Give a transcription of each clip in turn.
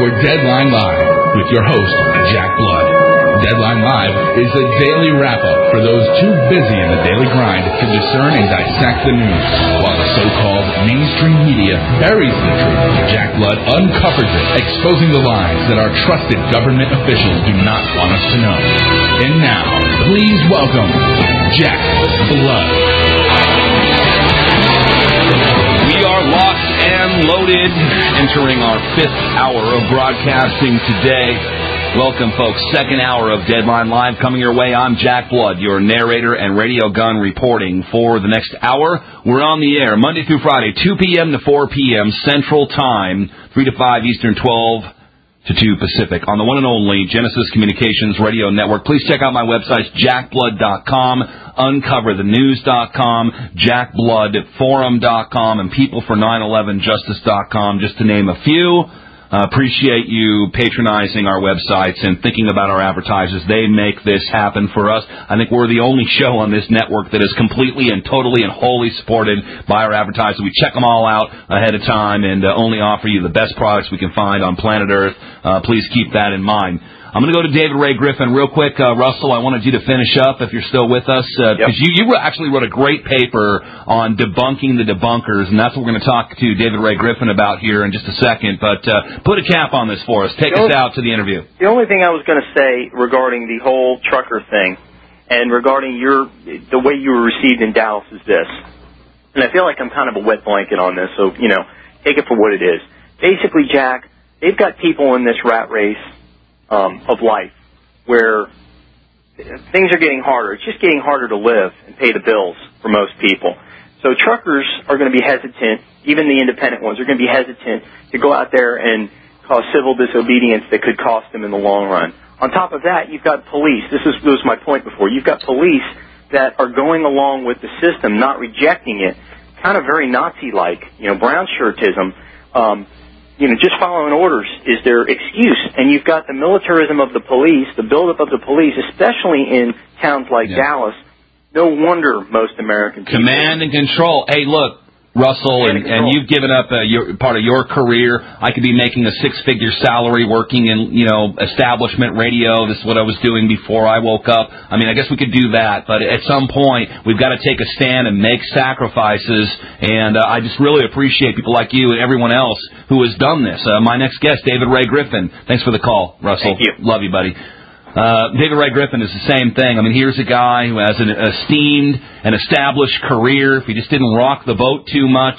for Deadline Live with your host, Jack Blood. Deadline Live is a daily wrap-up for those too busy in the daily grind to discern and dissect the news. While the so-called mainstream media buries the truth, Jack Blood uncovers it, exposing the lies that our trusted government officials do not want us to know. And now, please welcome Jack Blood. We are locked and loaded, entering our 5th hour of broadcasting today. Welcome, folks. 2nd hour of Deadline Live coming your way. I'm Jack Blood, your narrator and radio gun reporting for the next hour. We're on the air Monday through Friday, 2 p.m. to 4 p.m. Central Time, 3 to 5 Eastern, 12 to 2 Pacific, on the one and only Genesis Communications Radio Network. Please check out my websites, jackblood.com, uncoverthenews.com, jackbloodforum.com, and peoplefor911justice.com, just to name a few. Appreciate you patronizing our websites and thinking about our advertisers. They make this happen for us. I think we're the only show on this network that is completely and totally and wholly supported by our advertisers. We check them all out ahead of time and only offer you the best products we can find on planet Earth. Please keep that in mind. I'm going to go to David Ray Griffin real quick. Russell, I wanted you to finish up if you're still with us. Because you actually wrote a great paper on debunking the debunkers, and that's what we're going to talk to David Ray Griffin about here in just a second. But put a cap on this for us. Take us out to the interview. The only thing I was going to say regarding the whole trucker thing and regarding the way you were received in Dallas is this. And I feel like I'm kind of a wet blanket on this, so, take it for what it is. Basically, Jack, they've got people in this rat race of life where things are getting harder. It's just getting harder to live and pay the bills for most people. So truckers are going to be hesitant, even the independent ones are going to be hesitant to go out there and cause civil disobedience that could cost them in the long run. On top of that, you've got police. This was my point before. You've got police that are going along with the system, not rejecting it, kind of very Nazi-like, brown shirtism. Just following orders is their excuse. And you've got the militarism of the police, the buildup of the police, especially in towns like Dallas. No wonder most American people... Command and control. Hey, look, Russell, and you've given up part of your career. I could be making a 6-figure salary working in, establishment radio. This is what I was doing before I woke up. I mean, I guess we could do that, but at some point, we've got to take a stand and make sacrifices, and I just really appreciate people like you and everyone else who has done this. My next guest, David Ray Griffin. Thanks for the call, Russell. Thank you. Love you, buddy. David Ray Griffin is the same thing. I mean, here's a guy who has an esteemed and established career. If he just didn't rock the boat too much,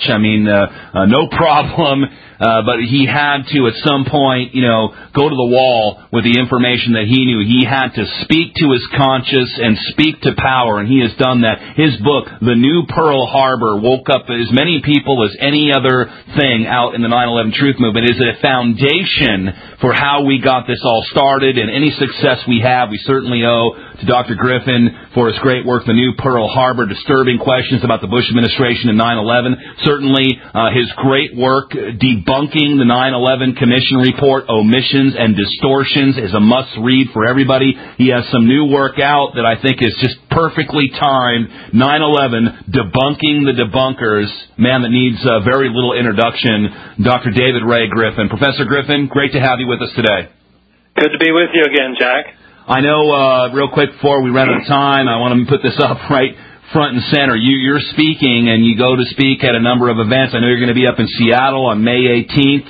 no problem. But he had to, at some point, go to the wall with the information that he knew. He had to speak to his conscience and speak to power, and he has done that. His book, The New Pearl Harbor, woke up as many people as any other thing out in the 9/11 Truth Movement. It is a foundation for how we got this all started, and any success we have, we certainly owe to Dr. Griffin for his great work, The New Pearl Harbor, disturbing questions about the Bush administration and 9/11. Certainly his great work debunking the 9/11 Commission report, omissions and distortions, is a must-read for everybody. He has some new work out that I think is just perfectly timed. 9/11, Debunking the Debunkers. Man that needs very little introduction. Dr. David Ray Griffin. Professor Griffin, great to have you with us today. Good to be with you again, Jack. I know, real quick before we run out of time, I want to put this up right front and center. You're speaking, and you go to speak at a number of events. I know you're going to be up in Seattle on May 18th,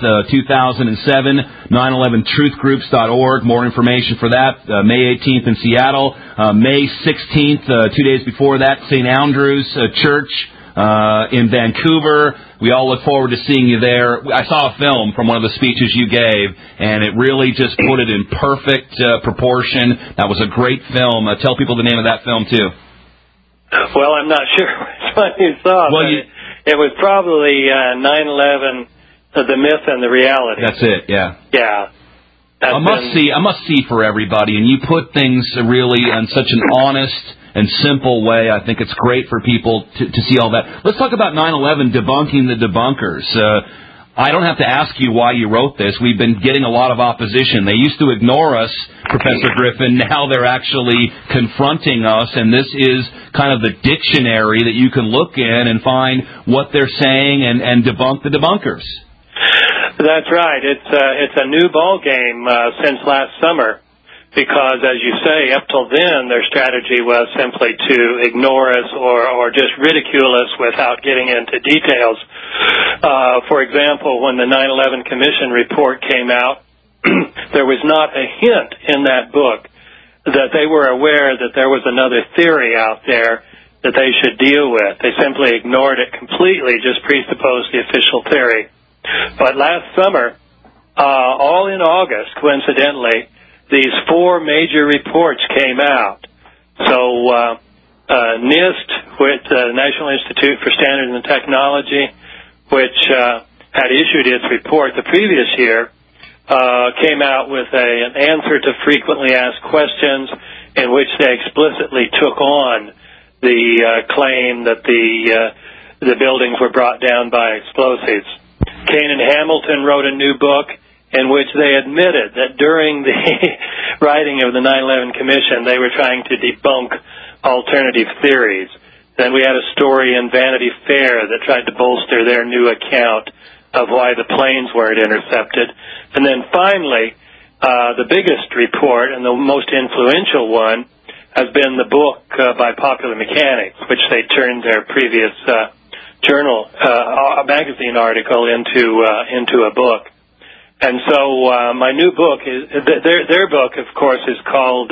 2007, 911truthgroups.org. More information for that, May 18th in Seattle. May 16th, 2 days before that, St. Andrew's Church in Vancouver. We all look forward to seeing you there. I saw a film from one of the speeches you gave, and it really just put it in perfect proportion. That was a great film. Tell people the name of that film, too. Well, I'm not sure which one you saw, but it was probably 9/11, The Myth and the Reality. That's it, yeah. Yeah. A must-see for everybody, and you put things really in such an honest and simple way. I think it's great for people to see all that. Let's talk about 9/11, debunking the debunkers. I don't have to ask you why you wrote this. We've been getting a lot of opposition. They used to ignore us, Professor Griffin. Now they're actually confronting us, and this is kind of the dictionary that you can look in and find what they're saying and debunk the debunkers. That's right. It's a new ball game since last summer, because, as you say, up till then, their strategy was simply to ignore us or just ridicule us without getting into details. For example, when the 9/11 Commission report came out, there was not a hint in that book that they were aware that there was another theory out there that they should deal with. They simply ignored it completely, just presupposed the official theory. But last summer, all in August, coincidentally, these 4 major reports came out. So NIST, with the National Institute for Standards and Technology, which had issued its report the previous year, came out with an answer to frequently asked questions in which they explicitly took on the claim that the buildings were brought down by explosives. Kane and Hamilton wrote a new book in which they admitted that during the writing of the 9/11 Commission, they were trying to debunk alternative theories. Then we had a story in Vanity Fair that tried to bolster their new account of why the planes weren't intercepted. And then finally, the biggest report and the most influential one has been the book by Popular Mechanics, which they turned their previous journal, magazine article into a book. And so my new book is their book, of course, is called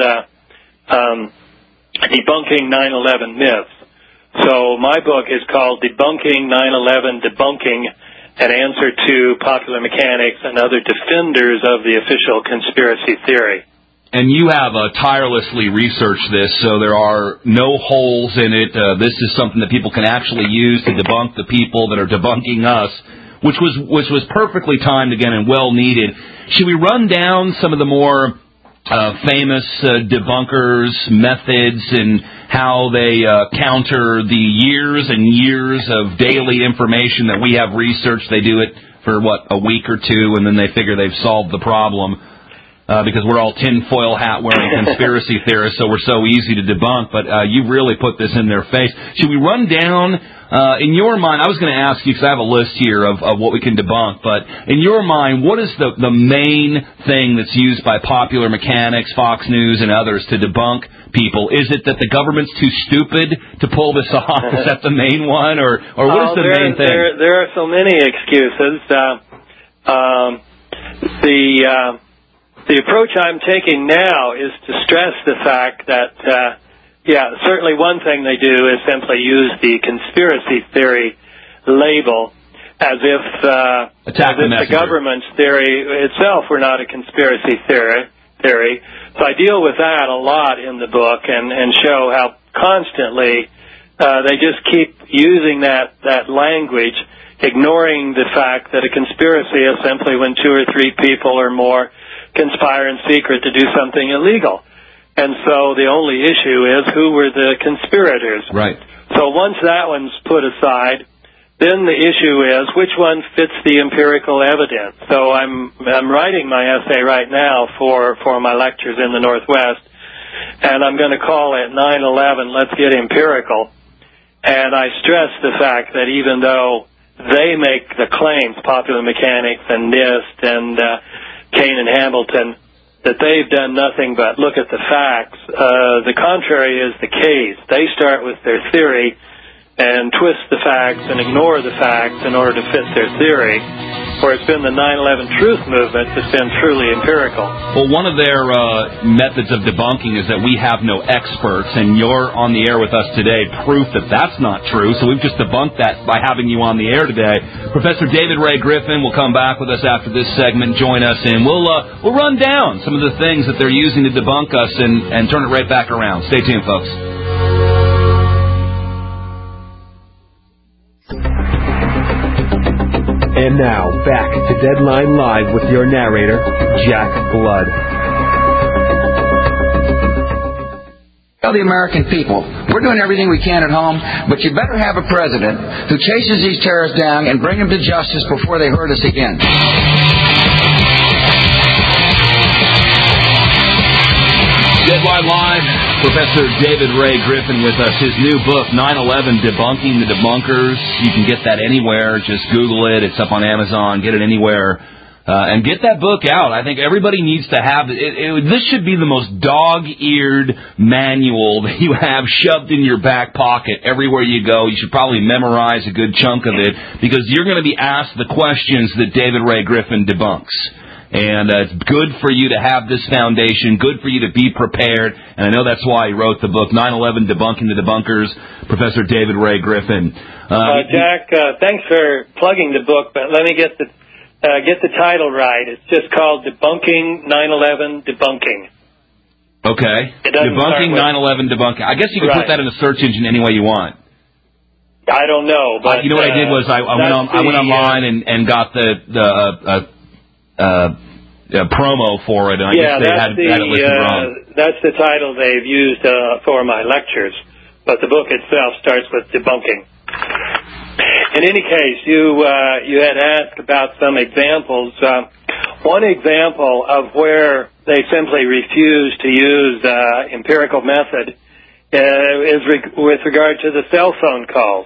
Debunking 9/11 Myths. So my book is called Debunking 9/11 Debunking, an answer to Popular Mechanics and other defenders of the official conspiracy theory. And you have tirelessly researched this, so there are no holes in it. This is something that people can actually use to debunk the people that are debunking us, which was perfectly timed again and well needed. Should we run down some of the more famous debunkers' methods and how they counter the years and years of daily information that we have researched? They do it for, a week or two, and then they figure they've solved the problem. Because we're all tinfoil hat wearing conspiracy theorists, so we're so easy to debunk. But you really put this in their face. Should we run down, in your mind, I was going to ask you, because I have a list here of what we can debunk, but in your mind, what is the main thing that's used by Popular Mechanics, Fox News, and others to debunk people? Is it that the government's too stupid to pull this off? Is that the main one? Or what is the main thing? There are so many excuses. The approach I'm taking now is to stress the fact that, certainly one thing they do is simply use the conspiracy theory label as if the government's theory itself were not a conspiracy theory. So I deal with that a lot in the book and show how constantly they just keep using that language, ignoring the fact that a conspiracy is simply when 2 or 3 people or more conspire in secret to do something illegal. And so the only issue is who were the conspirators. Right. So once that one's put aside, then the issue is which one fits the empirical evidence. So I'm writing my essay right now for my lectures in the Northwest, and I'm going to call it 9/11, Let's Get Empirical. And I stress the fact that even though they make the claims, Popular Mechanics and NIST and Kane and Hamilton, that they've done nothing but look at the facts. The contrary is the case. They start with their theory and twist the facts and ignore the facts in order to fit their theory, where it's been the 9/11 truth movement that's been truly empirical. Well, one of their methods of debunking is that we have no experts, and you're on the air with us today, proof that that's not true, so we've just debunked that by having you on the air today. Professor David Ray Griffin will come back with us after this segment, join us, and we'll run down some of the things that they're using to debunk us and turn it right back around. Stay tuned, folks. And now, back to Deadline Live with your narrator, Jack Blood. Tell the American people, we're doing everything we can at home, but you better have a president who chases these terrorists down and bring them to justice before they hurt us again. Deadline Live, Professor David Ray Griffin with us. His new book, 9/11 Debunking the Debunkers. You can get that anywhere. Just Google it. It's up on Amazon. Get it anywhere And get that book out. I think everybody needs to have it. This should be the most dog-eared manual that you have shoved in your back pocket everywhere you go. You should probably memorize a good chunk of it because you're going to be asked the questions that David Ray Griffin debunks. And it's good for you to have this foundation, good for you to be prepared. And I know that's why he wrote the book, 9/11 Debunking the Debunkers, Professor David Ray Griffin. Jack, thanks for plugging the book, but let me get the title right. It's just called Debunking 9/11 Debunking. Okay. Debunking 9/11 Debunking. I guess you can put that in a search engine any way you want. I don't know, but you know what I did was I went online and got the promo for it, and I guess they had it listed wrong. That's the title they've used for my lectures, but the book itself starts with debunking. In any case, you had asked about some examples. One example of where they simply refuse to use empirical method is with regard to the cell phone calls.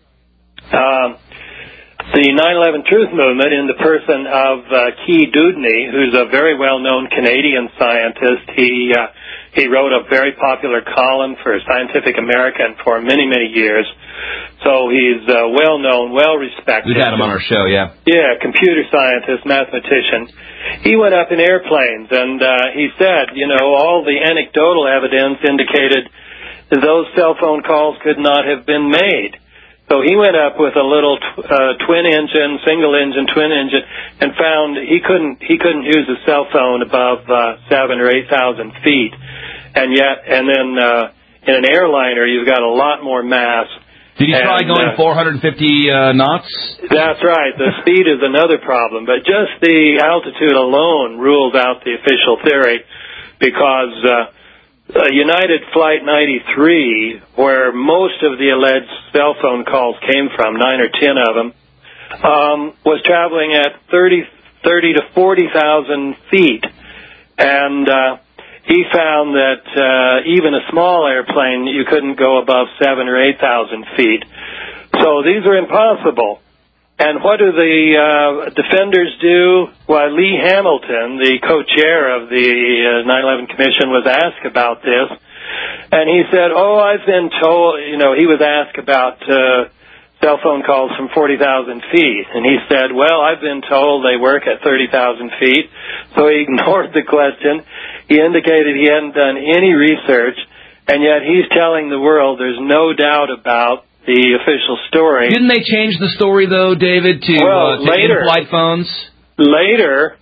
The 9/11 Truth Movement, in the person of Key Dewdney, who's a very well-known Canadian scientist, he wrote a very popular column for Scientific American for many, many years. So he's well-known, well-respected. We've had him on our show, yeah. Yeah, computer scientist, mathematician. He went up in airplanes, and he said, all the anecdotal evidence indicated that those cell phone calls could not have been made. So he went up with a little single-engine twin engine, and found he couldn't use a cell phone above 7,000 or 8,000 feet, and then in an airliner you've got a lot more mass. Did he try going 450 knots? That's right. The speed is another problem, but just the altitude alone rules out the official theory, because United Flight 93, where most of the alleged cell phone calls came from, 9 or 10 of them, was traveling at 30 to 40,000 feet. And he found that even a small airplane, you couldn't go above 7,000 or 8,000 feet. So these are impossible. And what do the defenders do? Well, Lee Hamilton, the co-chair of the 9/11 Commission, was asked about this, and he said, I've been told, he was asked about cell phone calls from 40,000 feet, and he said, I've been told they work at 30,000 feet, so he ignored the question. He indicated he hadn't done any research, and yet he's telling the world there's no doubt about the official story. Didn't they change the story, though, David, to in-flight phones? Later,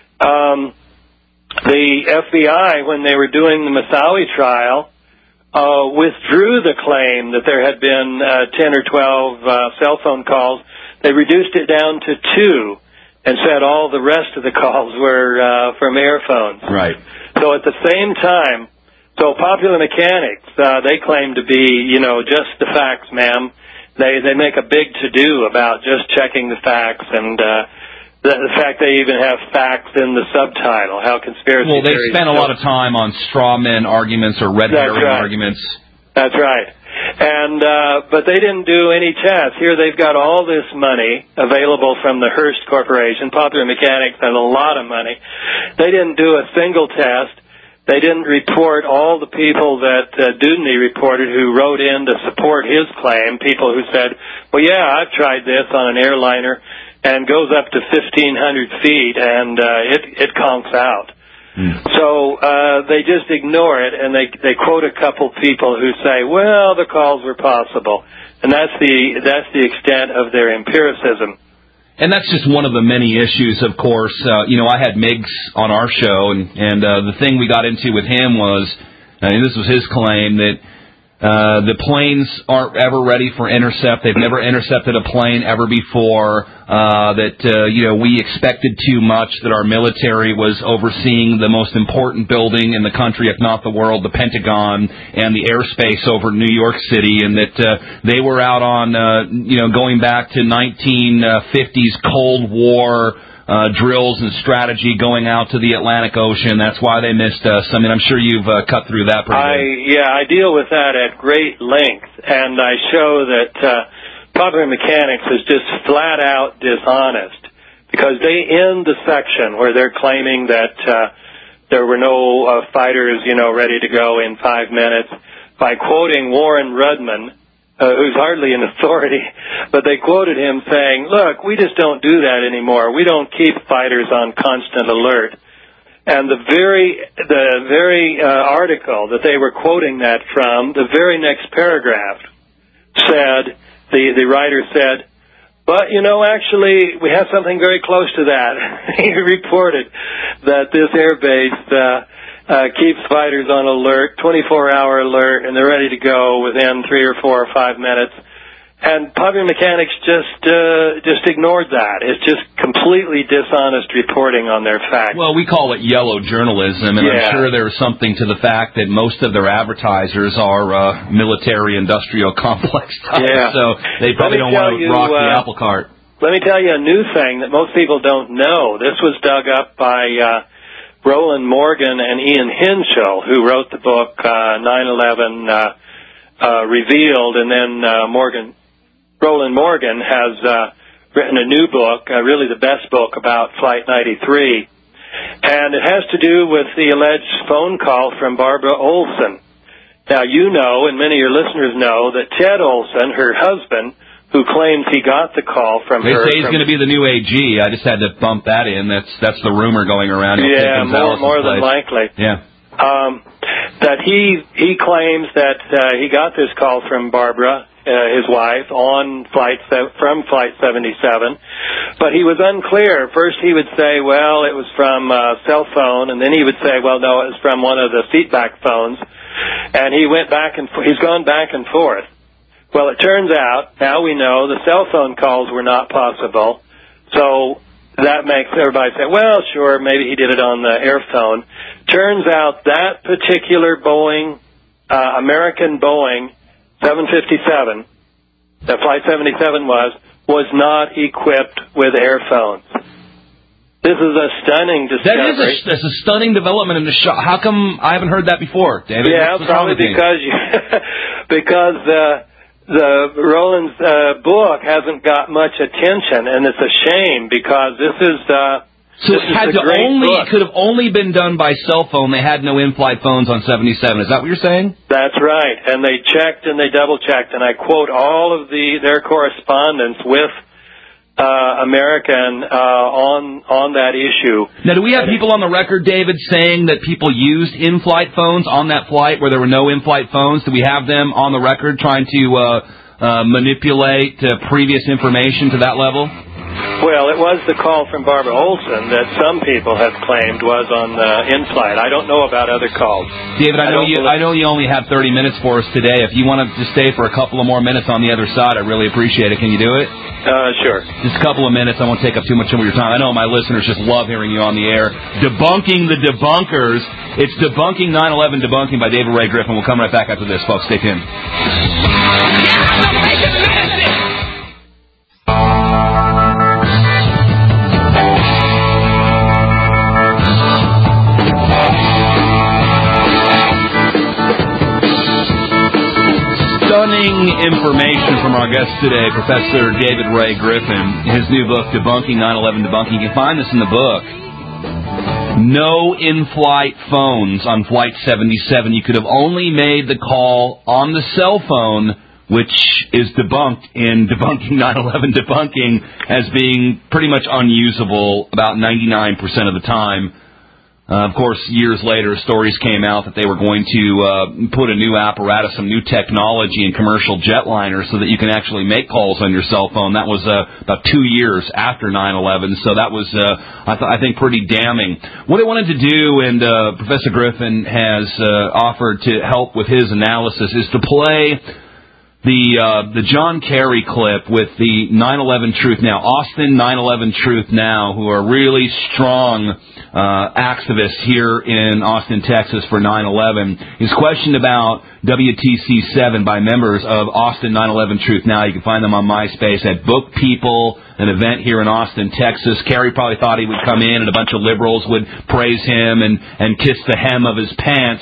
the FBI, when they were doing the Moussaoui trial, withdrew the claim that there had been 10 or 12 cell phone calls. They reduced it down to 2 and said all the rest of the calls were from airphones. Right. So at the same time, Popular Mechanics, they claim to be, just the facts, ma'am. They make a big to-do about just checking the facts, and the fact they even have facts in the subtitle, how conspiracy theories... Well, they spent a lot of time on straw man arguments or red herring arguments. That's right. And but they didn't do any tests. Here they've got all this money available from the Hearst Corporation. Popular Mechanics has a lot of money. They didn't do a single test. They didn't report all the people that Dewdney reported who wrote in to support his claim, people who said, I've tried this on an airliner and goes up to 1,500 feet and it conks out. So they just ignore it, and they quote a couple people who say, the calls were possible. And that's the extent of their empiricism. And that's just one of the many issues, of course. I had Miggs on our show, and the thing we got into with him was, this was his claim, that the planes aren't ever ready for intercept. They've never intercepted a plane ever before. We expected too much, that our military was overseeing the most important building in the country, if not the world, the Pentagon, and the airspace over New York City, and that they were out on, going back to 1950s Cold War drills and strategy going out to the Atlantic Ocean. That's why they missed us. I mean, I'm sure you've cut through that pretty good. I deal with that at great length, and I show that Popular Mechanics is just flat out dishonest, because they end the section where they're claiming that there were no fighters, ready to go in 5 minutes by quoting Warren Rudman, who's hardly an authority, but they quoted him saying, look, we just don't do that anymore. We don't keep fighters on constant alert. And the very article that they were quoting that from, the very next paragraph said, the writer said, but, actually, we have something very close to that. He reported that this air base keeps fighters on alert, 24-hour alert, and they're ready to go within 3 or 4 or 5 minutes. And Popular Mechanics just ignored that. It's just completely dishonest reporting on their facts. Well, we call it yellow journalism, and I'm sure there's something to the fact that most of their advertisers are military-industrial complex types, so they probably don't want to rock the apple cart. Let me tell you a new thing that most people don't know. This was dug up by Roland Morgan and Ian Hinshaw, who wrote the book 9/11 Revealed, and then Roland Morgan has written a new book, really the best book about Flight 93, and it has to do with the alleged phone call from Barbara Olson. Now, you know, and many of your listeners know, that Ted Olson, her husband, who claims he got the call from her... They say he's going to be the new AG. I just had to bump that in. That's the rumor going around. Yeah, more than likely. Yeah. That he claims that he got this call from Barbara, his wife, from Flight 77, but he was unclear. First he would say, well, it was from a cell phone, and then he would say, well, no, it was from one of the seatback phones, and he's gone back and forth. Well, it turns out, now we know, the cell phone calls were not possible, so that makes everybody say, well, sure, maybe he did it on the airphone. Turns out that particular American Boeing 757, that Flight 77 was not equipped with airphones. This is a stunning discovery. That's a stunning development in the show. How come I haven't heard that before, David? Yeah, probably because Roland's book hasn't got much attention, and it's a shame because this is it could have only been done by cell phone. They had no in-flight phones on 77. Is that what you're saying? That's right, and they checked and they double-checked, and I quote all of their correspondence with American on that issue. Now, do we have people on the record, David, saying that people used in-flight phones on that flight where there were no in-flight phones? Do we have them on the record trying to manipulate previous information to that level? Well, it was the call from Barbara Olson that some people have claimed was on in-flight. I don't know about other calls. David, I know you only have 30 minutes for us today. If you want to stay for a couple of more minutes on the other side, I really appreciate it. Can you do it? Sure. Just a couple of minutes. I won't take up too much of your time. I know my listeners just love hearing you on the air. Debunking the debunkers. It's Debunking 9/11 Debunking by David Ray Griffin. We'll come right back after this, folks. Stay tuned. Stunning information from our guest today, Professor David Ray Griffin. His new book, Debunking 9/11 Debunking. You can find this in the book. No in-flight phones on Flight 77. You could have only made the call on the cell phone, which is debunked in Debunking 9/11 Debunking as being pretty much unusable about 99% of the time. Of course, years later, stories came out that they were going to put a new apparatus, some new technology in commercial jetliners so that you can actually make calls on your cell phone. That was about 2 years after 9/11, so that was, I think, pretty damning. What I wanted to do, and Professor Griffin has offered to help with his analysis, is to play the John Kerry clip with the 9/11 Truth Now, Austin 9/11 Truth Now, who are really strong activists here in Austin, Texas for 9/11. He's questioned about WTC7 by members of Austin 9/11 Truth Now. You can find them on MySpace at Book People, an event here in Austin, Texas. Kerry probably thought he would come in and a bunch of liberals would praise him and kiss the hem of his pants.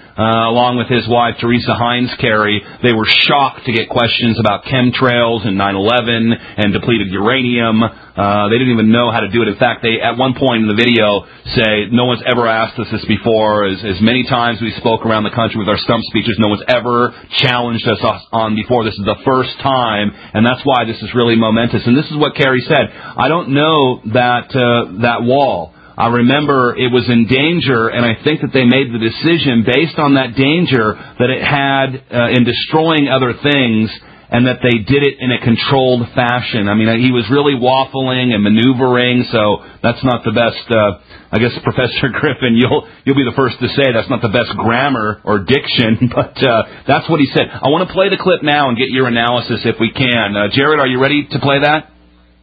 along with his wife, Teresa Heinz Kerry. They were shocked to get questions about chemtrails and 9/11 and depleted uranium. They didn't even know how to do it. In fact, they, at one point in the video, say, no one's ever asked us this before. As many times we spoke around the country with our stump speeches, no one's ever challenged us on before. This is the first time, and that's why this is really momentous. And this is what Kerry said. I don't know that wall. I remember it was in danger, and I think that they made the decision based on that danger that it had in destroying other things, and that they did it in a controlled fashion. I mean, he was really waffling and maneuvering, so that's not the best. I guess, Professor Griffin, you'll be the first to say that's not the best grammar or diction, but that's what he said. I want to play the clip now and get your analysis if we can. Jared, are you ready to play that?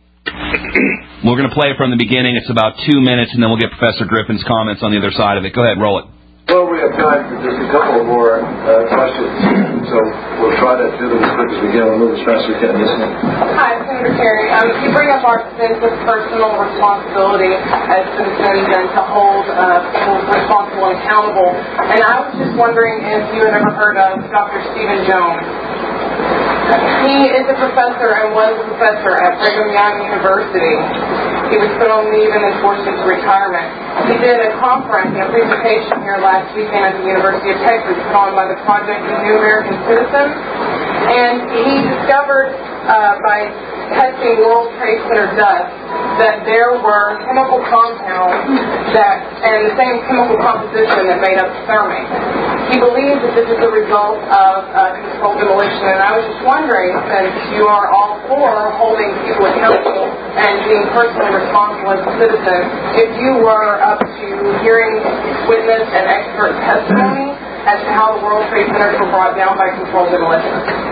We're going to play it from the beginning. It's about 2 minutes, and then we'll get Professor Griffin's comments on the other side of it. Go ahead, roll it. Well, we have time for just a couple more questions, so we'll try to do them as quick as we can. We'll move as fast as we can. Listen. Hi, Senator Kerry. You bring up our sense of personal responsibility as citizens and to hold people responsible and accountable. And I was just wondering if you had ever heard of Dr. Stephen Jones. He is a professor and was a professor at Brigham Young University. He was put on leave and then forced into retirement. He did a conference and a presentation here last weekend at the University of Texas put on by the Project New American Citizens. And he discovered by testing World Trade Center dust that there were chemical compounds and the same chemical composition that made up thermate. He believes that this is the result of controlled demolition, and I was just wondering, since you are all for holding people accountable and being personally responsible as a citizen, if you were up to hearing witness and expert testimony as to how the World Trade Centers were brought down by controlled demolition.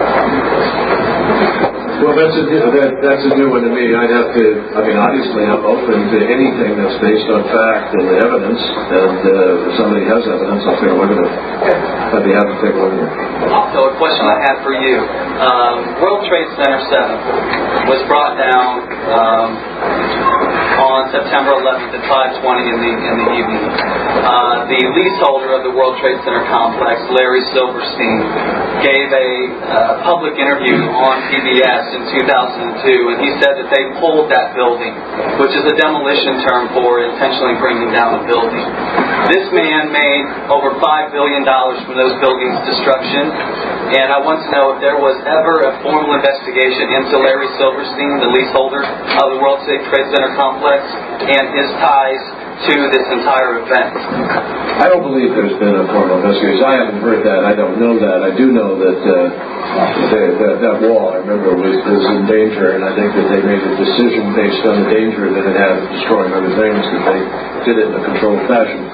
Well, that's a new one to me. Obviously I'm open to anything that's based on fact and evidence, and if somebody has evidence, I'll take a look at it. I'd be happy to take a look at it. Also, a question I have for you. World Trade Center 7 was brought down on September 11th at 5:20 in the evening. The leaseholder of the World Trade Center complex, Larry Silverstein, gave a public interview on PBS in 2002, and he said that they pulled that building, which is a demolition term for intentionally bringing down a building. This man made over $5 billion from those buildings' destruction, and I want to know if there was ever a formal investigation into Larry Silverstein, the leaseholder of the World Trade Center complex, and his ties to this entire event. I don't believe there's been a formal investigation. I haven't heard that. I don't know that. I do know that that wall, I remember, was in danger, and I think that they made a decision based on the danger that it had of destroying other things, that they did it in a controlled fashion.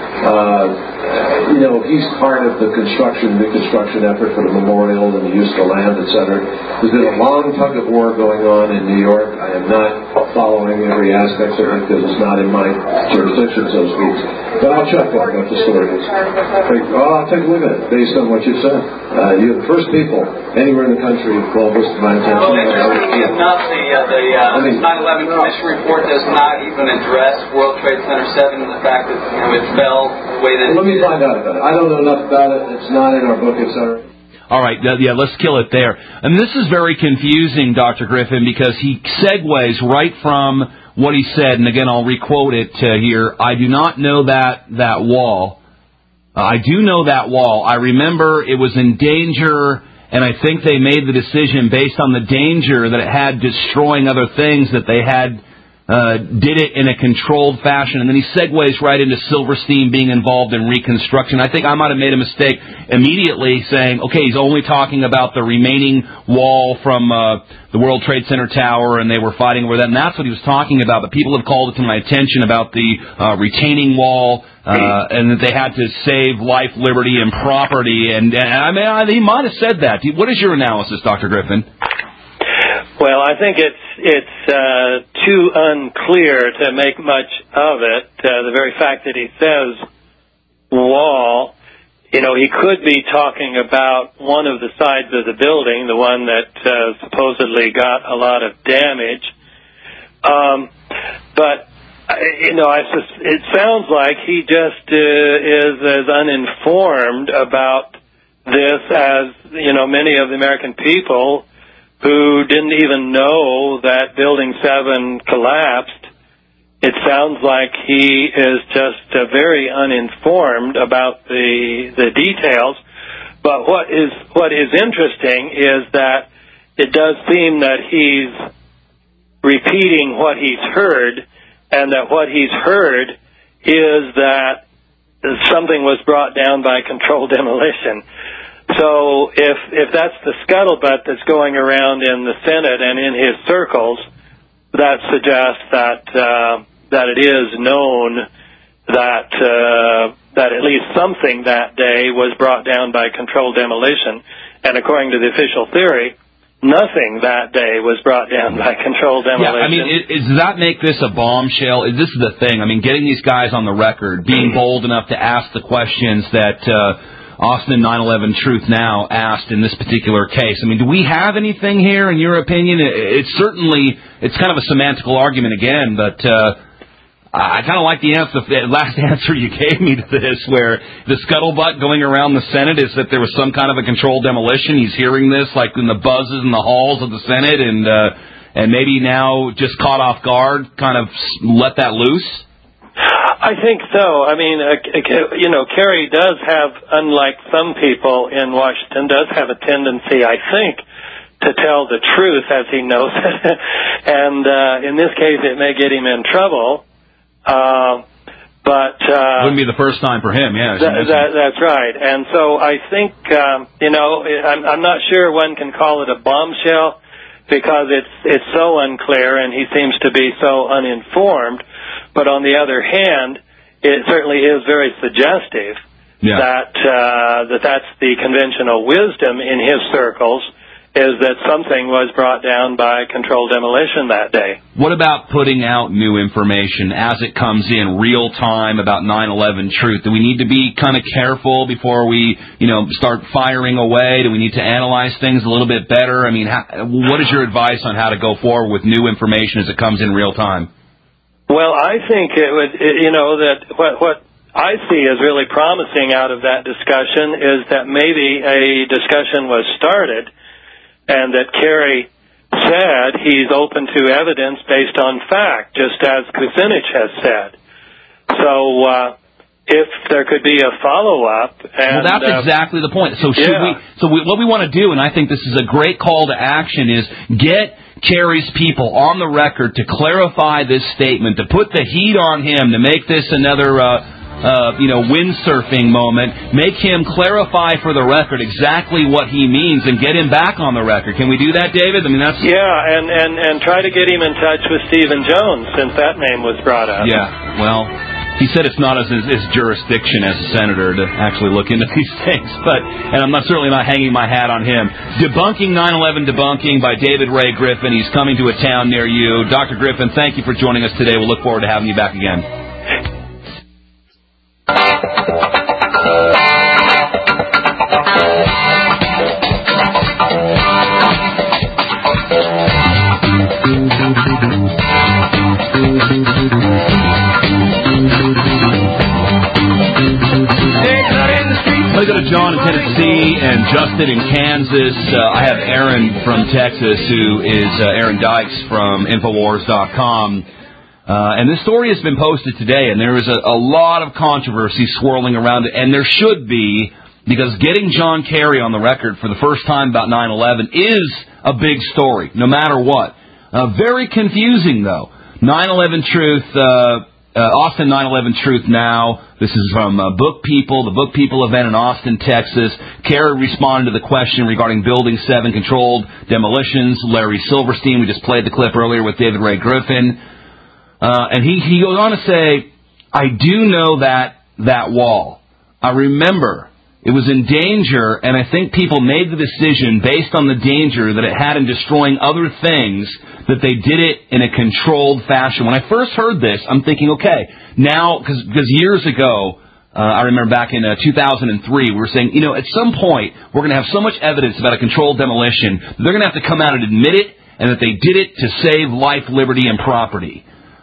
He's part of the reconstruction effort for the memorial and the use of the land, etc. There's been a long tug of war going on in New York. I am not following every aspect of it because it's not in my jurisdiction, so to speak. But I'll check on what the story is. I'll take a look at it based on what you said. You're the first people anywhere in the country who called this to my attention. Well, interestingly enough, the 9/11 Commission report does not even address World Trade Center 7 and the fact that it fell the way that. Let me find out about it. I don't know enough about it. It's not in our book, etc. All right, let's kill it there. And this is very confusing, Dr. Griffin, because he segues right from what he said, and again, I'll requote it here. I do not know that wall. I do know that wall. I remember it was in danger, and I think they made the decision based on the danger that it had destroying other things, that they had did it in a controlled fashion. And then he segues right into Silverstein being involved in reconstruction. I think I might have made a mistake immediately saying, okay, he's only talking about the remaining wall from the World Trade Center tower, and they were fighting over that. And that's what he was talking about. But people have called it to my attention about the retaining wall, and that they had to save life, liberty, and property. And he might have said that. What is your analysis, Dr. Griffin? Well, I think it's too unclear to make much of it. The very fact that he says wall, he could be talking about one of the sides of the building, the one that supposedly got a lot of damage. But it sounds like he just is as uninformed about this as, many of the American people who didn't even know that Building 7 collapsed. It sounds like he is just very uninformed about the details. But what is interesting is that it does seem that he's repeating what he's heard, and that what he's heard is that something was brought down by controlled demolition. So if that's the scuttlebutt that's going around in the Senate and in his circles, that suggests that it is known that at least something that day was brought down by controlled demolition. And according to the official theory, nothing that day was brought down by controlled demolition. Yeah, does that make this a bombshell? This is the thing. Getting these guys on the record, being bold enough to ask the questions that Austin 9/11 Truth Now asked in this particular case. Do we have anything here, in your opinion? It's kind of a semantical argument again, but I kind of like the last answer you gave me to this, where the scuttlebutt going around the Senate is that there was some kind of a controlled demolition. He's hearing this like in the buzzes in the halls of the Senate, and maybe now just caught off guard, kind of let that loose. I think so. Kerry does have, unlike some people in Washington, does have a tendency, I think, to tell the truth as he knows it. And in this case, it may get him in trouble. But wouldn't be the first time for him, yeah. That's right. And so I think, I'm not sure one can call it a bombshell, because it's so unclear and he seems to be so uninformed. But on the other hand, it certainly is very suggestive that that's the conventional wisdom in his circles, is that something was brought down by controlled demolition that day. What about putting out new information as it comes in real time about 9/11 Truth? Do we need to be kind of careful before we, start firing away? Do we need to analyze things a little bit better? What is your advice on how to go forward with new information as it comes in real time? Well, I think it would, that what I see as really promising out of that discussion is that maybe a discussion was started, and that Kerry said he's open to evidence based on fact, just as Kucinich has said. So if there could be a follow-up... Well, that's exactly the point. So what we want to do, and I think this is a great call to action, is get Kerry's people on the record to clarify this statement, to put the heat on him, to make this another... windsurfing moment, make him clarify for the record exactly what he means and get him back on the record. Can we do that, David? That's... Yeah, and try to get him in touch with Stephen Jones, since that name was brought up. Yeah, well, he said it's not his jurisdiction as a senator to actually look into these things, and I'm certainly not hanging my hat on him. Debunking 9/11 Debunking by David Ray Griffin. He's coming to a town near you. Dr. Griffin, thank you for joining us today. We'll look forward to having you back again. Let's go to John in Tennessee and Justin in Kansas. I have Aaron from Texas, who is Aaron Dykes from Infowars.com. And this story has been posted today, and there is a lot of controversy swirling around it, and there should be, because getting John Kerry on the record for the first time about 9/11 is a big story, no matter what. Very confusing, though. 9/11 Truth, Austin 9/11 Truth Now. This is from Book People, the Book People event in Austin, Texas. Kerry responded to the question regarding Building 7 controlled demolitions. Larry Silverstein, we just played the clip earlier with David Ray Griffin. And he goes on to say, I do know that wall. I remember it was in danger, and I think people made the decision based on the danger that it had in destroying other things, that they did it in a controlled fashion. When I first heard this, I'm thinking, okay, now, because years ago, I remember back in 2003, we were saying, at some point, we're going to have so much evidence about a controlled demolition, they're going to have to come out and admit it, and that they did it to save life, liberty, and property.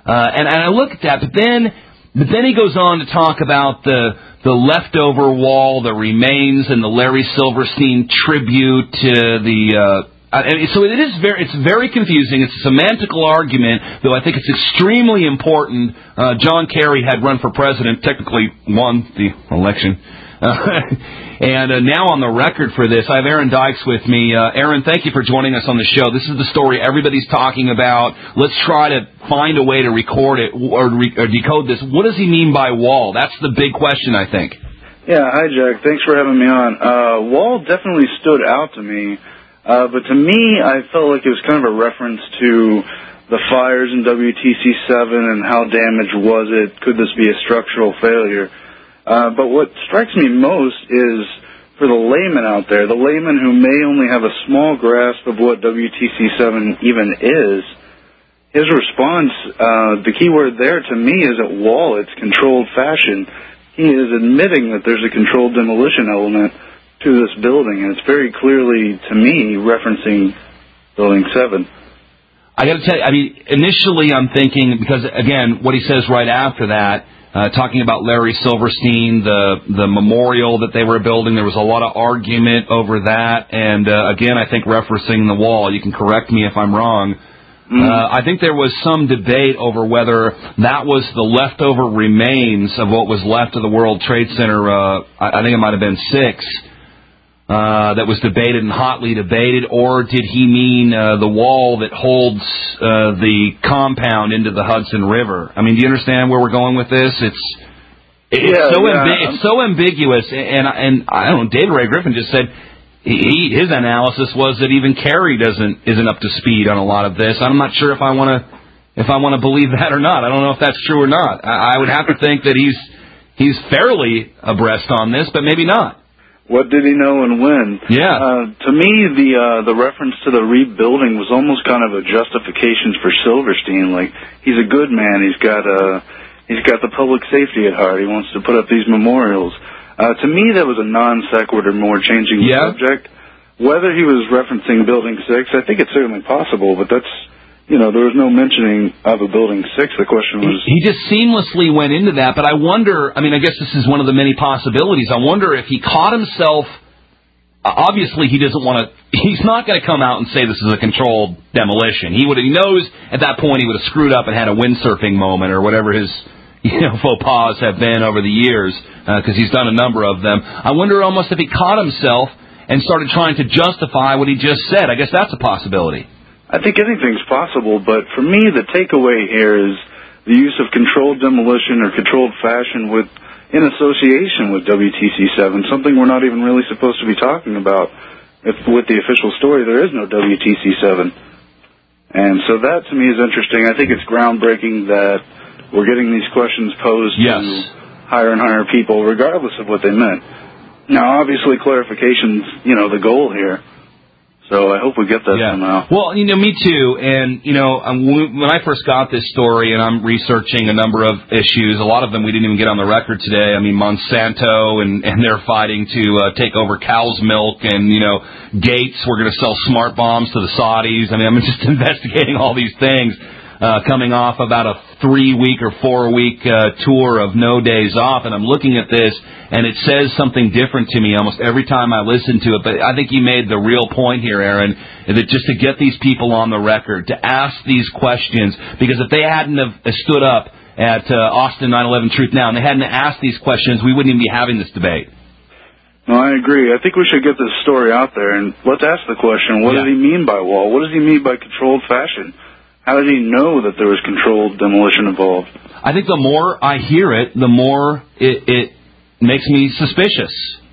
And I look at that, but then he goes on to talk about the leftover wall, the remains, and the Larry Silverstein tribute to the. So it's very confusing. It's a semantical argument, though I think it's extremely important. John Kerry had run for president, technically won the election. And now on the record for this, I have Aaron Dykes with me. Aaron, thank you for joining us on the show. This is the story everybody's talking about. Let's try to find a way to record it or decode this. What does he mean by wall? That's the big question, I think. Yeah, hi, Jack. Thanks for having me on. Wall definitely stood out to me. But to me, I felt like it was kind of a reference to the fires in WTC-7 and how damaged was it? Could this be a structural failure? But what strikes me most is for the layman out there, the layman who may only have a small grasp of what WTC-7 even is, his response, the key word there to me is at wall, it's controlled fashion. He is admitting that there's a controlled demolition element to this building, and it's very clearly, to me, referencing Building 7. I got to tell you, I mean, initially I'm thinking, because, again, what he says right after that, talking about Larry Silverstein, the memorial that they were building, there was a lot of argument over that, and, again, I think referencing the wall. You can correct me if I'm wrong. I think there was some debate over whether that was the leftover remains of what was left of the World Trade Center, I think it might have been 6, that was debated and hotly debated, or did he mean the wall that holds the compound into the Hudson River? I mean, do you understand where we're going with this? It's so ambiguous, and I don't know. David Ray Griffin just said his analysis was that even Kerry isn't up to speed on a lot of this. I'm not sure if I want to believe that or not. I don't know if that's true or not. I would have to think that he's fairly abreast on this, but maybe not. What did he know and when? Yeah. To me, the reference to the rebuilding was almost kind of a justification for Silverstein. Like, he's a good man. He's got the public safety at heart. He wants to put up these memorials. To me, that was a non sequitur, more changing the subject. Whether he was referencing Building 6, I think it's certainly possible, but that's, there was no mentioning of a Building 6. The question was... He just seamlessly went into that, but I wonder, I guess this is one of the many possibilities. I wonder if he caught himself... Obviously, he's not going to come out and say this is a controlled demolition. He knows at that point he would have screwed up and had a windsurfing moment or whatever his faux pas have been over the years, because he's done a number of them. I wonder almost if he caught himself and started trying to justify what he just said. I guess that's a possibility. I think anything's possible, but for me, the takeaway here is the use of controlled demolition or controlled fashion in association with WTC-7, something we're not even really supposed to be talking about. With the official story, there is no WTC-7. And so that, to me, is interesting. I think it's groundbreaking that we're getting these questions posed to higher and higher people, regardless of what they meant. Now, obviously, clarification's, the goal here. So I hope we get that somehow. Well, me too. And, when I first got this story, and I'm researching a number of issues, a lot of them we didn't even get on the record today. I mean, Monsanto and they're fighting to take over cow's milk, and, Gates, we're going to sell smart bombs to the Saudis. I mean, I'm just investigating all these things, coming off about a 3-week or 4-week tour of no days off, and I'm looking at this, and it says something different to me almost every time I listen to it. But I think you made the real point here, Aaron, that just to get these people on the record, to ask these questions, because if they hadn't have stood up at Austin 9/11 Truth Now, and they hadn't asked these questions, we wouldn't even be having this debate. No, I agree. I think we should get this story out there, and let's ask the question, what did he mean by wall? What does he mean by controlled fashion? How did he know that there was controlled demolition involved? I think the more I hear it, the more it makes me suspicious.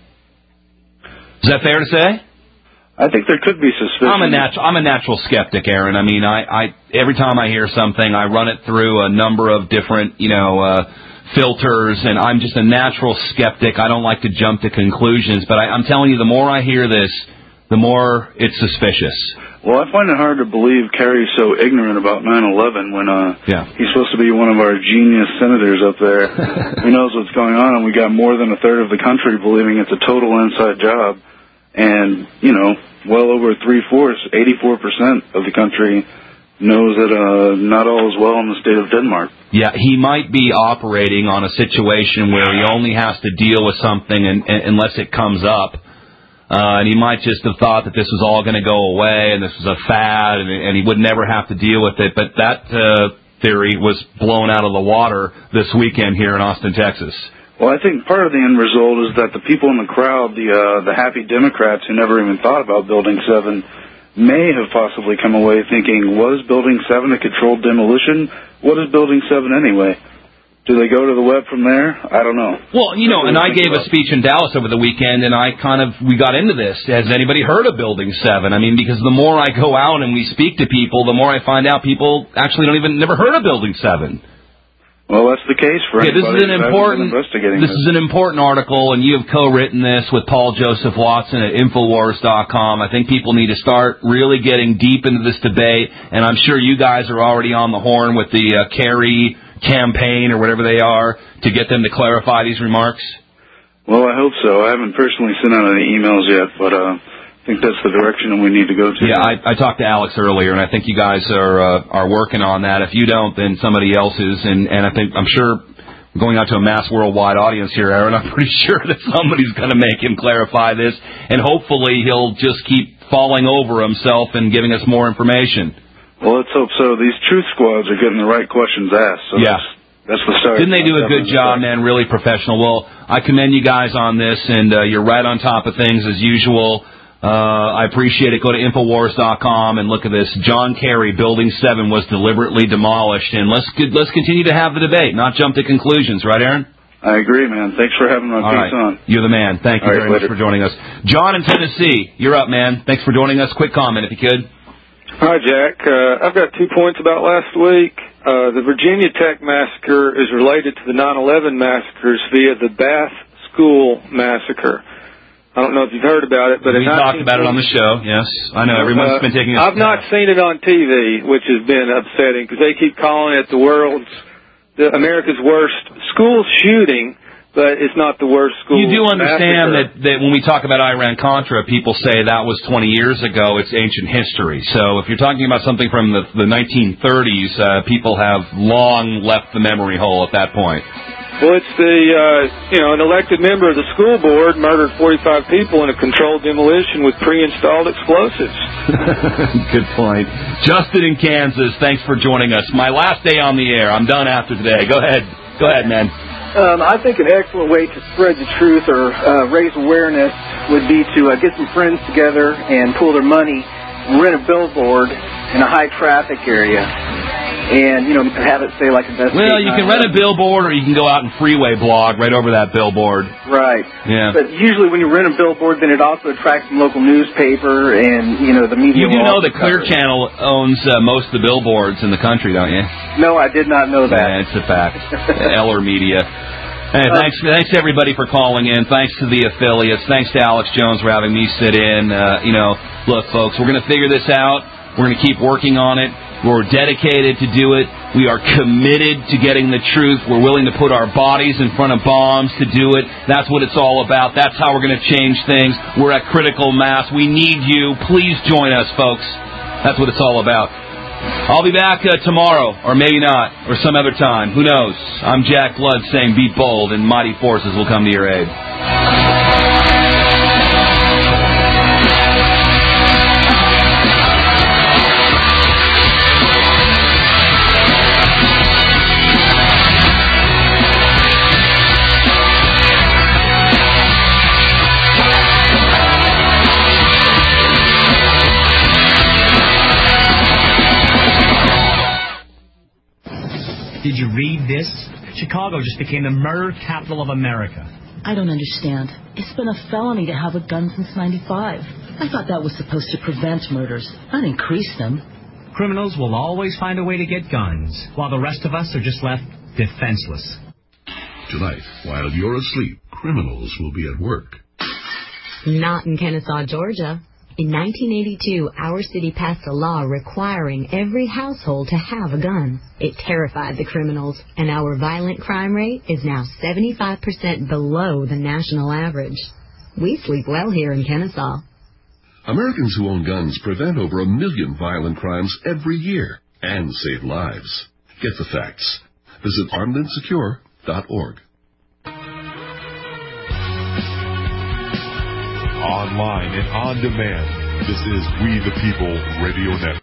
Is that fair to say? I think there could be suspicion. I'm a natural skeptic, Aaron. I mean, I every time I hear something, I run it through a number of different, filters, and I'm just a natural skeptic. I don't like to jump to conclusions, but I'm telling you, the more I hear this, the more it's suspicious. Well, I find it hard to believe Kerry's so ignorant about 9/11 when he's supposed to be one of our genius senators up there. Who knows what's going on, and we got more than a third of the country believing it's a total inside job. And, well over 3/4, 84% of the country knows that not all is well in the state of Denmark. Yeah, he might be operating on a situation where he only has to deal with something unless it comes up. And he might just have thought that this was all going to go away and this was a fad and he would never have to deal with it. But that theory was blown out of the water this weekend here in Austin, Texas. Well, I think part of the end result is that the people in the crowd, the happy Democrats who never even thought about Building 7, may have possibly come away thinking, was Building 7 a controlled demolition? What is Building 7 anyway? Do they go to the web from there? I don't know. Well, you know, and I gave a speech in Dallas over the weekend, and we got into this. Has anybody heard of Building 7? I mean, because the more I go out and we speak to people, the more I find out people actually never heard of Building 7. Well, that's the case for anybody this is an important article, and you have co-written this with Paul Joseph Watson at Infowars.com. I think people need to start really getting deep into this debate, and I'm sure you guys are already on the horn with the Kerry campaign or whatever they are to get them to clarify these remarks. Well, I hope so. I haven't personally sent out any emails yet, but I think that's the direction we need to go to. Yeah, I talked to Alex earlier, and I think you guys are working on that. If you don't, then somebody else is, and I'm sure going out to a mass worldwide audience here, Aaron, I'm pretty sure that somebody's going to make him clarify this, and hopefully he'll just keep falling over himself and giving us more information. Well, let's hope so. These truth squads are getting the right questions asked, so yeah. That's the start. Didn't they do a good job, man? Really professional. Well, I commend you guys on this, and you're right on top of things as usual. I appreciate it. Go to Infowars.com and look at this. John Kerry, Building 7 was deliberately demolished, and let's continue to have the debate, not jump to conclusions. Right, Aaron? I agree, man. Thanks for having my piece on. You're the man. Thank you very much for joining us. John in Tennessee, you're up, man. Thanks for joining us. Quick comment, if you could. Hi, Jack. I've got 2 points about last week. The Virginia Tech massacre is related to the 9/11 massacres via the Bath School massacre. I don't know if you've heard about it, but we talked about it on the show. Yes, I know everyone's been taking. I've not seen it on TV, which has been upsetting because they keep calling it America's worst school shooting. But it's not the worst school. You do understand massacre. that when we talk about Iran-Contra, people say that was 20 years ago. It's ancient history. So if you're talking about something from the 1930s, people have long left the memory hole at that point. Well, it's an elected member of the school board murdered 45 people in a controlled demolition with pre-installed explosives. Good point. Justin in Kansas, thanks for joining us. My last day on the air. I'm done after today. Go ahead, man. I think an excellent way to spread the truth or raise awareness would be to get some friends together and pool their money, rent a billboard in a high-traffic area, and, have it say, like, investigate. Well, you can rent a billboard or you can go out and freeway blog right over that billboard. Right. Yeah. But usually when you rent a billboard, then it also attracts some local newspaper and, the media. You do know that Clear Channel owns most of the billboards in the country, don't you? No, I did not know that. Yeah, it's a fact. Eller Media. Hey, thanks everybody for calling in. Thanks to the affiliates. Thanks to Alex Jones for having me sit in. Look, folks, we're going to figure this out. We're going to keep working on it. We're dedicated to do it. We are committed to getting the truth. We're willing to put our bodies in front of bombs to do it. That's what it's all about. That's how we're going to change things. We're at critical mass. We need you. Please join us, folks. That's what it's all about. I'll be back tomorrow, or maybe not, or some other time. Who knows? I'm Jack Blood saying be bold, and mighty forces will come to your aid. Did you read this? Chicago just became the murder capital of America. I don't understand. It's been a felony to have a gun since '95. I thought that was supposed to prevent murders, not increase them. Criminals will always find a way to get guns, while the rest of us are just left defenseless. Tonight, while you're asleep, criminals will be at work. Not in Kennesaw, Georgia. In 1982, our city passed a law requiring every household to have a gun. It terrified the criminals, and our violent crime rate is now 75% below the national average. We sleep well here in Kennesaw. Americans who own guns prevent over 1 million violent crimes every year. and save lives. Get the facts. Visit armedandsecure.org. Online and on demand, this is We the People Radio Network.